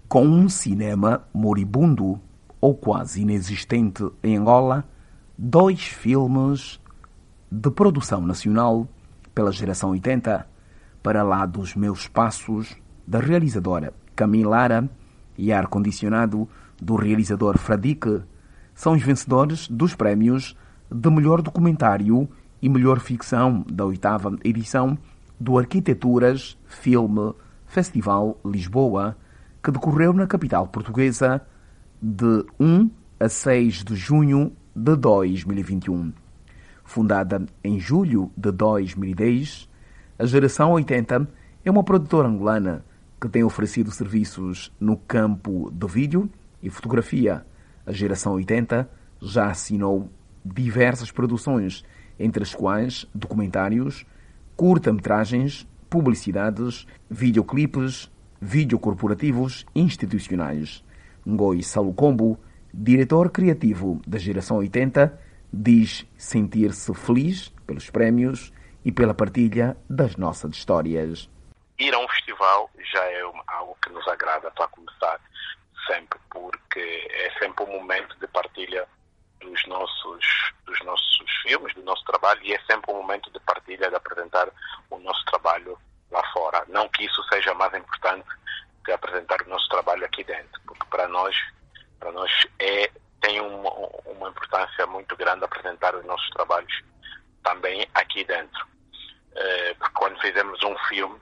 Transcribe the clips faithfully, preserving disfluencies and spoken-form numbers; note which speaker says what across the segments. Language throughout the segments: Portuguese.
Speaker 1: Com um cinema moribundo ou quase inexistente em Angola, dois filmes de produção nacional pela geração oitenta, para lá dos meus passos, da realizadora Camille Lara e ar-condicionado do realizador Fradique, são os vencedores dos prémios de melhor documentário e melhor ficção da oitava edição do Arquiteturas Filme Festival Lisboa, que decorreu na capital portuguesa de um a seis de junho de dois mil e vinte e um. Fundada em julho de dois mil e dez, a Geração oitenta é uma produtora angolana que tem oferecido serviços no campo de vídeo e fotografia. A Geração oitenta já assinou diversas produções, entre as quais documentários, curta-metragens, publicidades, videoclipes, videocorporativos institucionais. Ngoi Salucombo, diretor criativo da Geração oitenta, diz sentir-se feliz pelos prémios e pela partilha das nossas histórias.
Speaker 2: Ir a um festival já é algo que nos agrada, para começar, sempre, porque é sempre um momento de partilha dos nossos, dos nossos filmes, do nosso trabalho, e é sempre um momento de partilha, de apresentar o nosso trabalho lá fora. Não que isso seja mais importante que apresentar o nosso trabalho aqui dentro, porque para nós, para nós é, tem uma, uma importância muito grande apresentar os nossos trabalhos também aqui dentro. É, porque quando fizemos um filme,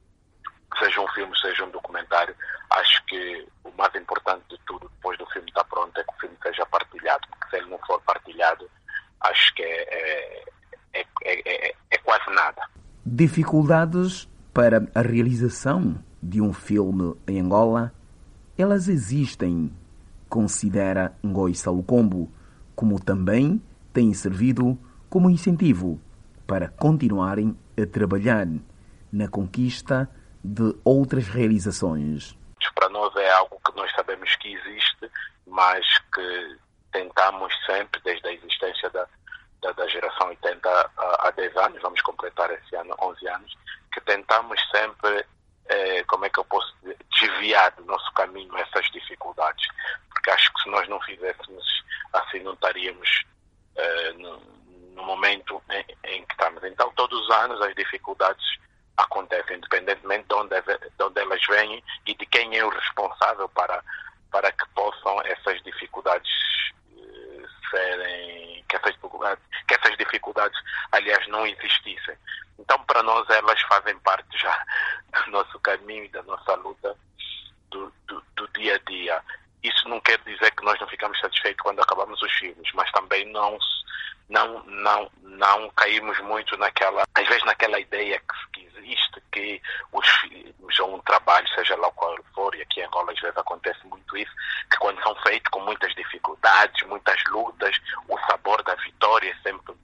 Speaker 2: seja um filme, seja um documentário, acho que o mais importante de tudo, depois do filme estar pronto, é que o filme seja partilhado, porque se ele não for partilhado, acho que é, é, é, é, é quase nada.
Speaker 1: Dificuldades para a realização de um filme em Angola, elas existem, considera Ngoi Salucombo, como também têm servido como incentivo para continuarem a trabalhar na conquista de outras realizações.
Speaker 2: Para nós é algo que nós sabemos que existe, mas que tentamos sempre, desde a existência da, da, da Geração oitenta há dez anos, vamos completar esse ano onze anos, que tentamos sempre, eh, como é que eu posso dizer, desviar do nosso caminho essas dificuldades, porque acho que se nós não fizéssemos assim, não estaríamos eh, no, no momento em, em que estamos. Então, todos os anos as dificuldades acontecem, independentemente de onde, de onde elas vêm e de quem é o responsável para, para que possam essas dificuldades eh, serem, que essas dificuldades, que essas dificuldades, aliás, não existissem. Então, para nós, elas fazem parte já do nosso caminho e da nossa luta do, do, do dia a dia. Isso não quer dizer que nós não ficamos satisfeitos quando acabamos os filmes, mas também não, não, não, não caímos muito naquela, às vezes naquela ideia que, que existe, que os filmes ou um trabalho, seja lá qual for, e aqui em Angola às vezes acontece muito isso, que quando são feitos com muitas dificuldades, muitas lutas, o sabor da vitória é sempre,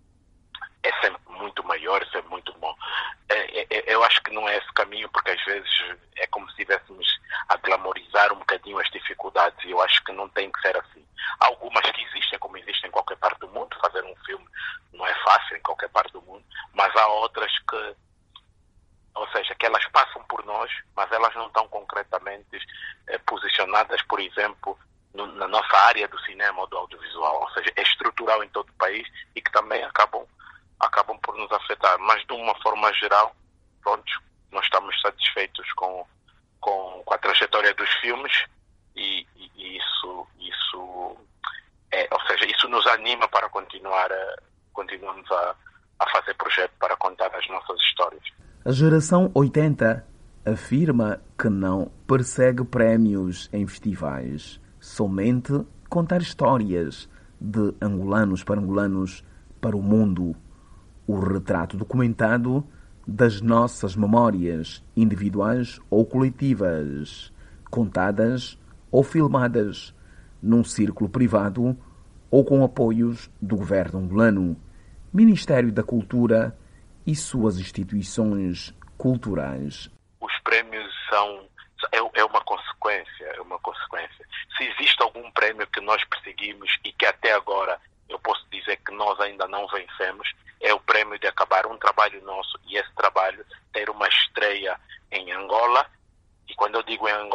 Speaker 2: é sempre muito maior, é sempre muito bom. É, é, eu acho que não é esse caminho, porque às vezes é como se estivéssemos a glamorizar um bocadinho as dificuldades, e eu acho que não tem que ser assim. Há algumas que existem, como existem em qualquer parte do mundo, fazer um filme não é fácil em qualquer parte do mundo, mas há outras que, ou seja, que elas passam por nós, mas elas não estão concretamente eh, posicionadas, por exemplo, no, na nossa área do cinema ou do audiovisual, ou seja, é estrutural em todo o país e que também acabam acabam por nos afetar, mas de uma forma geral, pronto, nós estamos satisfeitos com, com, com a trajetória dos filmes e, e, e isso, isso é, ou seja, isso nos anima para continuar a, continuamos a, a fazer projeto para contar as nossas histórias.
Speaker 1: A Geração oitenta afirma que não persegue prémios em festivais, somente contar histórias de angolanos para angolanos para o mundo. O retrato documentado das nossas memórias individuais ou coletivas, contadas ou filmadas num círculo privado ou com apoios do governo angolano, Ministério da Cultura e suas instituições culturais.
Speaker 2: Os prémios são é, é uma consequência, é uma consequência. Se existe algum prémio que nós perseguimos e que até agora eu posso dizer que nós ainda não vencemos, é o prémio de acabar um trabalho nosso e esse trabalho ter uma estreia em Angola. E quando eu digo em Angola, não estou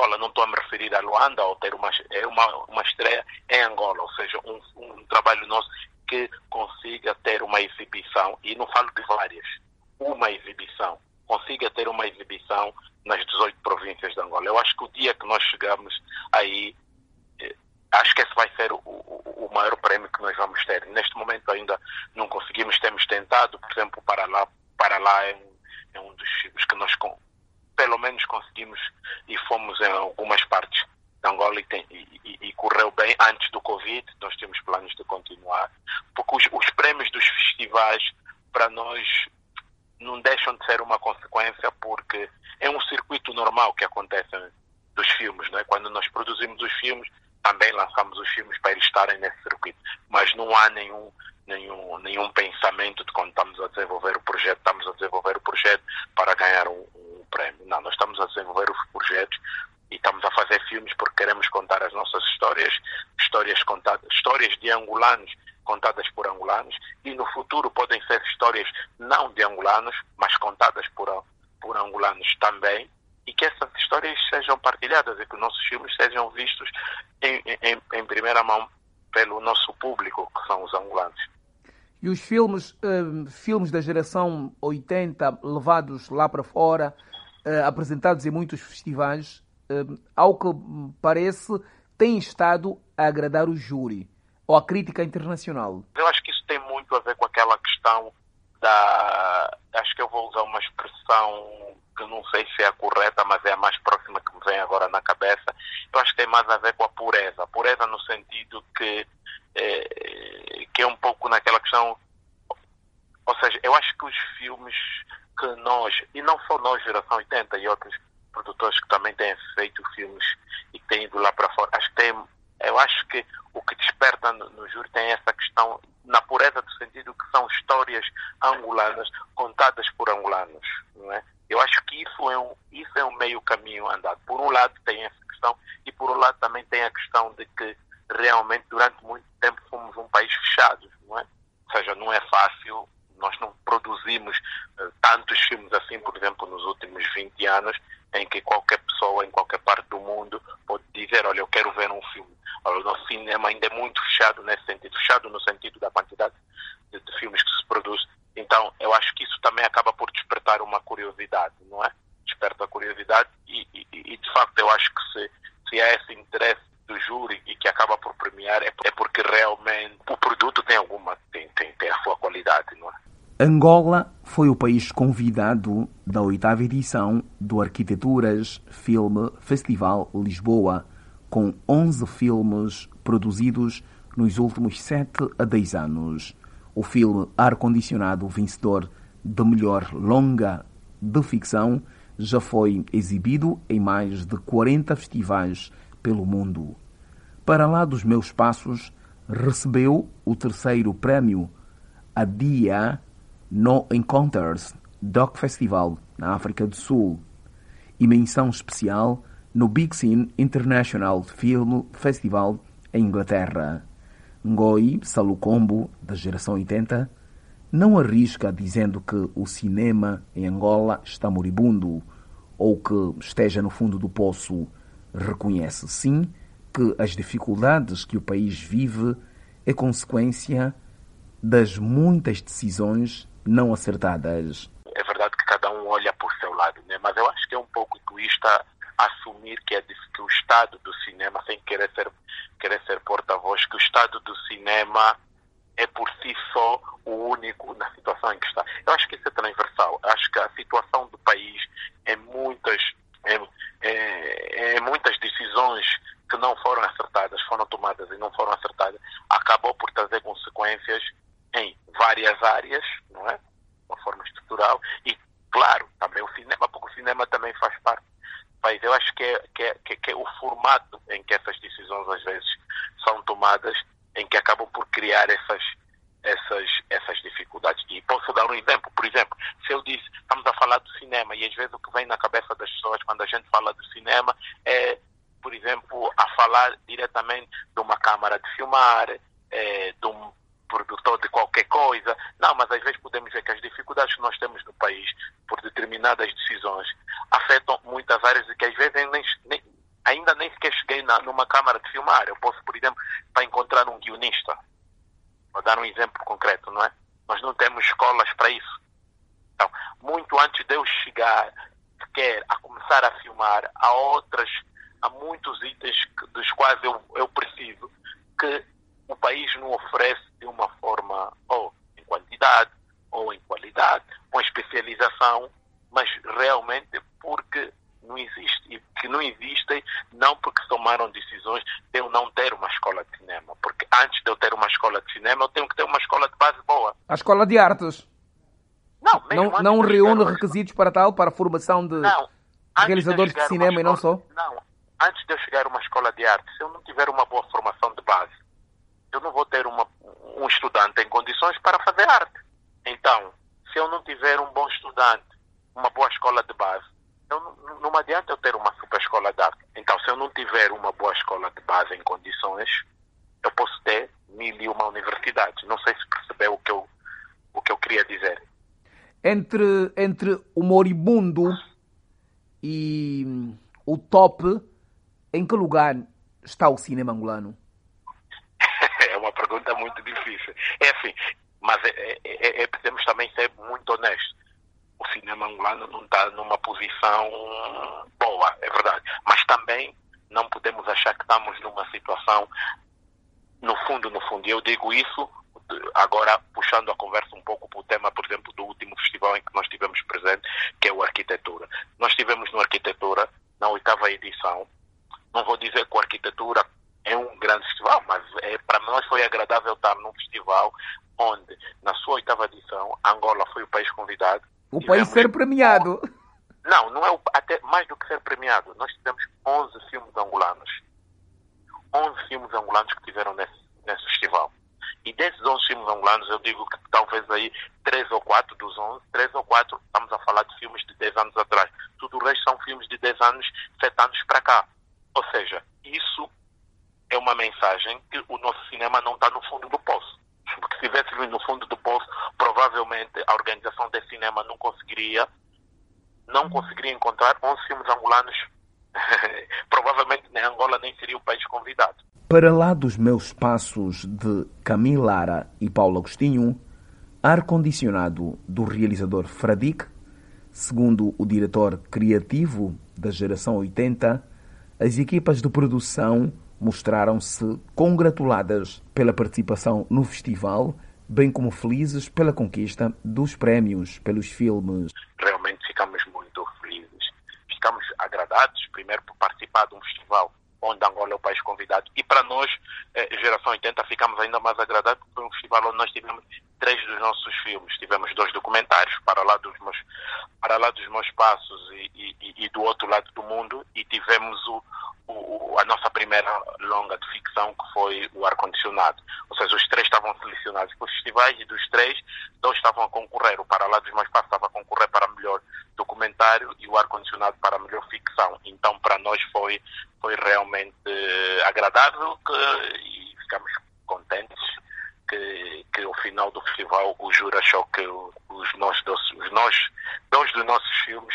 Speaker 2: a me referir a Luanda, ou ter uma, é uma, uma estreia em Angola, ou seja, um, um trabalho nosso que consiga ter uma exibição, e não falo de várias, uma exibição, consiga ter uma exibição nas dezoito províncias de Angola. Eu acho que o dia que nós chegamos aí, acho que esse vai ser o, o, o maior prémio que nós vamos ter. Neste momento ainda não conseguimos, temos tentado, por exemplo, para lá, para lá é um, é um dos filmes que nós pelo menos conseguimos e fomos em algumas partes de Angola e, tem, e, e, e correu bem antes do Covid. Nós temos planos de continuar, porque os, os prémios dos festivais para nós não deixam de ser uma consequência, porque é um circuito normal que acontece dos filmes, não é? Quando nós produzimos os filmes, também lançamos os filmes para eles estarem nesse circuito, mas não há nenhum, nenhum, nenhum pensamento de quando estamos a desenvolver o projeto, estamos a desenvolver o projeto para ganhar um, um prémio. Não, nós estamos a desenvolver os projetos e estamos a fazer filmes porque queremos contar as nossas histórias, histórias contadas, histórias de angolanos contadas por angolanos, e no futuro podem ser histórias não de angolanos, mas contadas por, por angolanos também, e que essas histórias sejam partilhadas e que os nossos filmes sejam vistos em, em, em primeira mão pelo nosso público, que são os angolanos.
Speaker 1: E os filmes, uh, filmes da geração oitenta, levados lá para fora, uh, apresentados em muitos festivais, uh, ao que parece, têm estado a agradar o júri ou a crítica internacional.
Speaker 2: Eu acho que isso tem muito a ver com aquela questão da... Acho que eu vou usar uma expressão que não sei se é a correta, mas é a mais próxima que me vem agora na cabeça. Eu acho que tem mais a ver com a pureza. A pureza no sentido que, é, que é um pouco naquela questão... Ou seja, eu acho que os filmes que nós, e não só nós, geração oitenta, e outros produtores que também têm feito filmes e que têm ido lá para fora, acho que tem, eu acho que o que desperta no, no júri tem essa questão, na pureza do sentido que são histórias angolanas contadas por angolanos, não é? Eu acho que isso é um, isso é um meio caminho andado. Por um lado tem essa questão e por outro lado também tem a questão de que realmente durante muito tempo fomos um país fechado, não é? Ou seja, não é fácil, nós não produzimos uh, tantos filmes assim, por exemplo, nos últimos vinte anos, em que qualquer pessoa em qualquer parte do mundo pode dizer, olha, eu quero ver um filme. Olha, o nosso cinema ainda é muito fechado nesse sentido, fechado no sentido da quantidade de, de filmes que se produz. Então, eu acho que isso também acaba por despertar uma curiosidade, não é? Desperta a curiosidade e, e, e de facto, eu acho que se, se há esse interesse do júri e que acaba por premiar, é, é porque realmente o produto tem alguma, tem, tem, tem a sua qualidade, não é?
Speaker 1: Angola foi o país convidado da oitava edição do Arquiteturas Filme Festival Lisboa, com onze filmes produzidos nos últimos sete a dez anos. O filme Ar-Condicionado, vencedor de melhor longa de ficção, já foi exibido em mais de quarenta festivais pelo mundo. Para lá dos meus passos, recebeu o terceiro prémio Adia no Encounters Doc Festival, na África do Sul, e menção especial no Big Scene International Film Festival, em Inglaterra. Ngoi Salucombo, da geração oitenta, não arrisca dizendo que o cinema em Angola está moribundo ou que esteja no fundo do poço. Reconhece, sim, que as dificuldades que o país vive é consequência das muitas decisões não acertadas.
Speaker 2: É verdade que cada um olha por seu lado, né? Mas eu acho que é um pouco egoísta assumir que, é de, que o estado do cinema, sem querer ser, querer ser porta-voz, que o estado do cinema é por si só o único na situação em que está. Eu acho que isso é transversal. Eu acho que a situação do país é muitas, é, é, é muitas decisões que não foram acertadas, foram tomadas e não foram acertadas, acabou por trazer consequências em várias áreas, não é? De uma forma estrutural. E, claro, também o cinema, porque o cinema também faz parte do país. Eu acho que é, que é, que é o formato em que essas decisões às vezes são tomadas, em que acabam por criar essas, essas, essas dificuldades. E posso dar um exemplo. Por exemplo, se eu disse, estamos a falar do cinema, e às vezes o que vem na cabeça das pessoas quando a gente fala do cinema é, por exemplo, a falar diretamente de uma câmara de filmar, é, de um produtor de qualquer coisa. Não, mas às vezes podemos ver que as dificuldades que nós temos no país por determinadas decisões afetam muitas áreas e que às vezes nem, nem, ainda nem nem sequer cheguei na, numa câmara de filmar. Eu posso, por exemplo, para encontrar um guionista. Vou dar um exemplo concreto, não é? Nós não temos escolas para isso. Então, muito antes de eu chegar sequer a começar a filmar, há outras, há muitos itens que, dos quais eu, eu preciso que o país não oferece de uma forma, ou em quantidade, ou em qualidade, ou em especialização, mas realmente porque não existe. E que não existem, não porque se tomaram decisões de eu não ter uma escola de cinema. Porque antes de eu ter uma escola de cinema, eu tenho que ter uma escola de base boa.
Speaker 1: A escola de artes?
Speaker 2: Não,
Speaker 1: não, não reúne requisitos para tal, para a formação de
Speaker 2: não,
Speaker 1: realizadores de, de cinema
Speaker 2: escola,
Speaker 1: e não só?
Speaker 2: Não, antes de eu chegar a uma escola de arte, se eu não tiver uma boa formação de base, eu não vou ter uma, um estudante em condições para fazer arte. Então, se eu não tiver um bom estudante, uma boa escola de base, eu não, não adianta eu ter uma super escola de arte. Então, se eu não tiver uma boa escola de base em condições, eu posso ter mil e uma universidades. Não sei se percebeu o que eu, o que eu queria dizer.
Speaker 1: Entre, entre o moribundo e o top, em que lugar está o cinema angolano?
Speaker 2: É uma pergunta muito difícil. É assim, mas é, é, é, podemos também ser muito honestos. O cinema angolano não está numa posição boa, é verdade. Mas também não podemos achar que estamos numa situação, no fundo, no fundo. E eu digo isso agora puxando a conversa um pouco para o tema, por exemplo, do último festival em que nós tivemos presente, que é o Arquitetura. Nós tivemos no Arquitetura, na oitava edição. Não vou dizer que o Arquitetura é um grande festival, mas é, para nós foi agradável estar num festival onde, na sua oitava edição, Angola foi o país convidado.
Speaker 1: O país ser premiado.
Speaker 2: Não, não é o, até mais do que ser premiado. Nós tivemos onze filmes angolanos. onze filmes angolanos que tiveram nesse, nesse festival. E desses onze filmes angolanos, eu digo que talvez aí três ou quatro dos onze, três ou quatro, estamos a falar de filmes de dez anos atrás. Tudo o resto são filmes de dez anos, sete anos para cá. Ou seja, isso é uma mensagem que o nosso cinema não está no fundo do poço. Porque se estivéssemos no fundo do poço, provavelmente a organização desse cinema não conseguiria, não conseguiria encontrar onze filmes angolanos. Provavelmente nem Angola nem seria o país convidado.
Speaker 1: Para lá dos meus passos de Camille Lara e Paulo Agostinho, ar-condicionado do realizador Fradique, segundo o diretor criativo da geração oitenta, as equipas de produção mostraram-se congratuladas pela participação no festival, bem como felizes pela conquista dos prémios pelos filmes.
Speaker 2: Realmente ficamos muito felizes. Ficamos agradados, primeiro, por participar de um festival onde Angola é o país convidado. E para nós, eh, Geração oitenta, ficamos ainda mais agradados porque foi um festival onde nós tivemos três dos nossos filmes. Tivemos dois documentários, Para Lá dos Meus, para lá dos meus Passos e, e, e Do Outro Lado do Mundo, e tivemos o, o, a nossa primeira longa de ficção, que foi o Ar-Condicionado. Ou seja, os três estavam selecionados para os festivais e dos três, dois estavam a concorrer. O Para Lá dos Meus Passos estava a concorrer para melhor documentário e o Ar-Condicionado para melhor ficção. Então, para nós foi, foi realmente eh, agradável que, e ficamos contentes que, que ao final do festival o júri achou que os nossos, os nossos, dois dos nossos filmes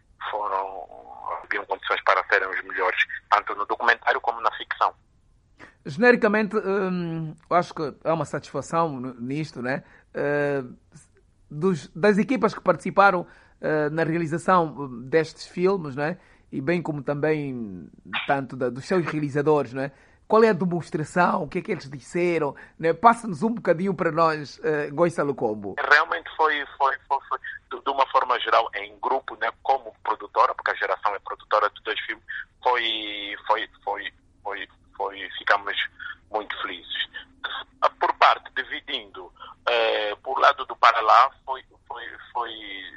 Speaker 2: foram, haviam condições para serem os melhores, tanto no documentário como na ficção.
Speaker 1: Genericamente, hum, eu acho que há uma satisfação nisto, né? Uh, dos, das equipas que participaram uh, na realização destes filmes, né? E bem como também tanto da, dos seus realizadores, né? Qual é a demonstração? O que é que eles disseram? Né? Passa-nos um bocadinho para nós, uh, Goissa Lucombo.
Speaker 2: Realmente foi, foi, foi, foi de, de uma forma geral, em grupo, né? Como produtora, porque a Geração é produtora de dois filmes, foi, foi, foi, foi, foi, ficamos muito felizes. Por parte, dividindo, uh, por lado do Para Lá, foi, foi, foi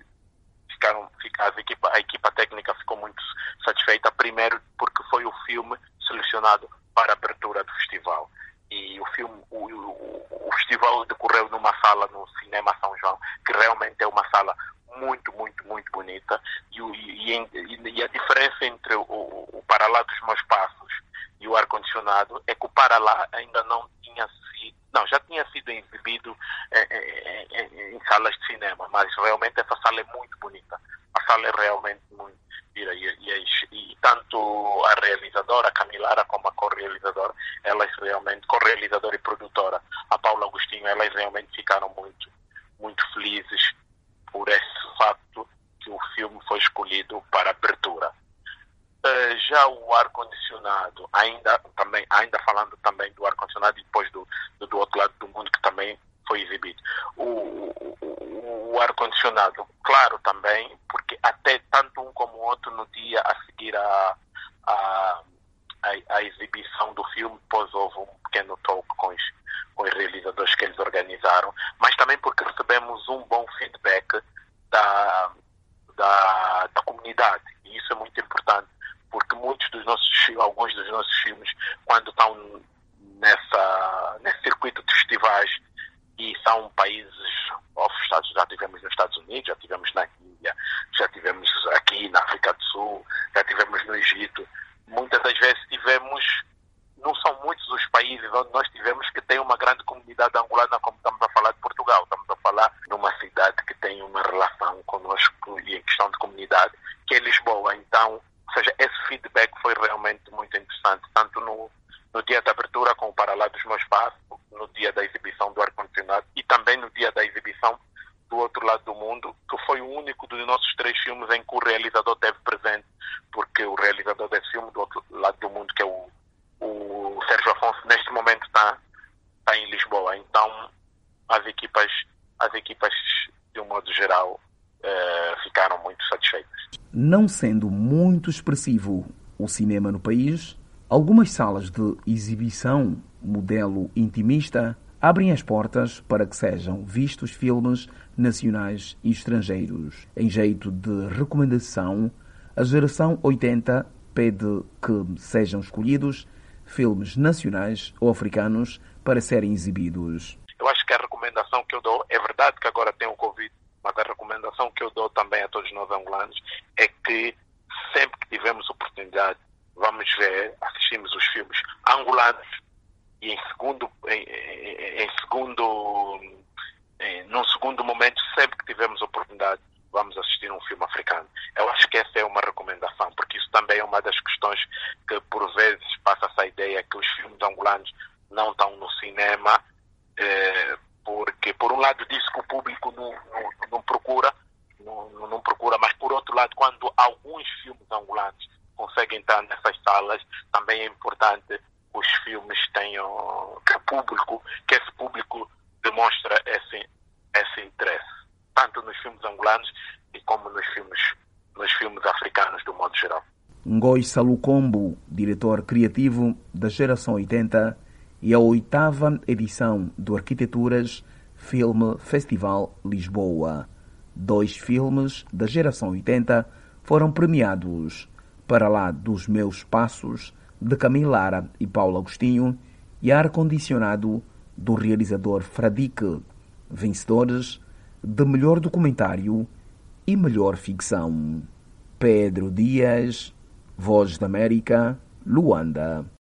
Speaker 2: ficaram, as equipa, a equipa técnica ficou muito satisfeita, primeiro porque foi o filme selecionado para a abertura do festival. E o filme, o, o, o festival decorreu numa sala no Cinema São João, que realmente é uma sala muito, muito, muito bonita. E, e, e, e a diferença entre o, o Para Lá dos Meus Passos e o Ar-Condicionado é que o Para Lá ainda não tinha sido, não, já tinha sido exibido em, em, em salas de cinema, mas realmente essa sala é muito bonita. A sala é realmente muito gira. E, e, e tanto a realizadora, a Camilara, como a co-realizadora, elas realmente, co-realizadora e produtora, a Paula Agostinho, elas realmente ficaram muito, muito felizes por esse facto que o filme foi escolhido para abertura. Uh, já o ar-condicionado, ainda, também, ainda falando também do ar-condicionado e depois do, do, do outro lado do mundo que também foi exibido. O, o, o ar-condicionado, claro também, porque até tanto um como o outro no dia a seguir a, a, a, a exibição do filme, depois houve um pequeno talk com os, com os realizadores que eles organizaram, mas também porque recebemos um bom feedback da, da, da comunidade, e isso é muito importante, porque muitos dos nossos, alguns dos nossos filmes, quando estão nessa, nesse circuito de festivais, e são países off-Estados, já tivemos nos Estados Unidos, já tivemos na Índia, já tivemos aqui na África do Sul, já tivemos no Egito. Muitas das vezes tivemos, não são muitos os países onde nós tivemos que tem uma grande comunidade angolana, como estamos a falar de Portugal. Estamos a falar de uma cidade que tem uma relação conosco e em questão de comunidade, que é Lisboa. Então, ou seja, esse feedback foi realmente muito interessante, tanto no, no dia da abertura, como para lá dos meus passos, no dia da exibição do ar-condicionado e também no dia da exibição do outro lado do mundo, que foi o único dos nossos três filmes em que o realizador esteve presente, porque o realizador desse filme do outro lado do mundo, que é o, o Sérgio Afonso, neste momento está, está em Lisboa. Então, as equipas, as equipas de um modo geral, eh, ficaram muito satisfeitas.
Speaker 1: Não sendo muito expressivo o cinema no país, algumas salas de exibição modelo intimista abrem as portas para que sejam vistos filmes nacionais e estrangeiros. Em jeito de recomendação, a geração oitenta pede que sejam escolhidos filmes nacionais ou africanos para serem exibidos.
Speaker 2: Eu acho que a recomendação que eu dou, é verdade que agora tem o Covid, mas a recomendação que eu dou também a todos nós angolanos é que sempre que tivermos oportunidade, vamos ver, assistimos os filmes angolanos e em segundo, em, em, em segundo, em, num segundo momento, sempre que tivermos oportunidade, vamos assistir um filme africano. Eu acho que essa é uma recomendação, porque isso também é uma das questões que por vezes passa-se a ideia que os filmes angolanos não estão no cinema, eh, porque por um lado diz que o público não, não, não procura, não, não procura, mas por outro lado, quando alguns filmes angolanos conseguem estar nessas salas, também é importante que os filmes tenham, que o público, que esse público demonstra esse, esse interesse, tanto nos filmes angolanos e como nos filmes, nos filmes africanos do modo geral.
Speaker 1: Ngoi Salukombo, diretor criativo da Geração oitenta, e a oitava edição do Arquiteturas Filme Festival Lisboa. Dois filmes da Geração oitenta foram premiados, Para Lá dos Meus Passos, de Camilara e Paulo Agostinho, e Ar-Condicionado, do realizador Fradique, vencedores de Melhor Documentário e Melhor Ficção. Pedro Dias, Voz da América, Luanda.